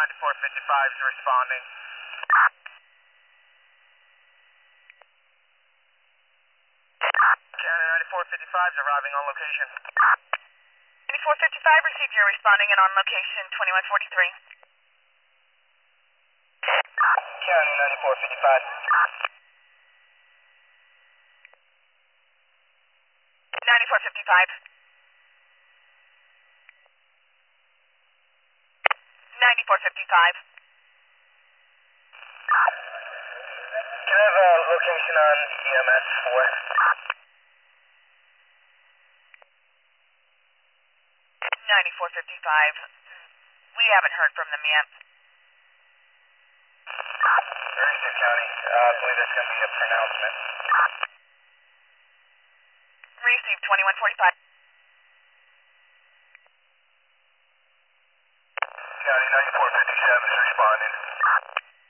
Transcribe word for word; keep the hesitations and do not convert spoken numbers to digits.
ninety-four fifty-five is responding. County ninety-four fifty-five is arriving on location. ninety-four fifty-five received, you're responding and on location twenty-one forty-three. County ninety-four fifty-five. ninety-four fifty-five. ninety-four fifty-five. Can I have a location on E M S four? ninety-four fifty-five. We haven't heard from them yet. Received, County. Uh, I believe there's going to be a pronouncement. Received twenty-one forty-five. County ninety-four fifty-seven is responding.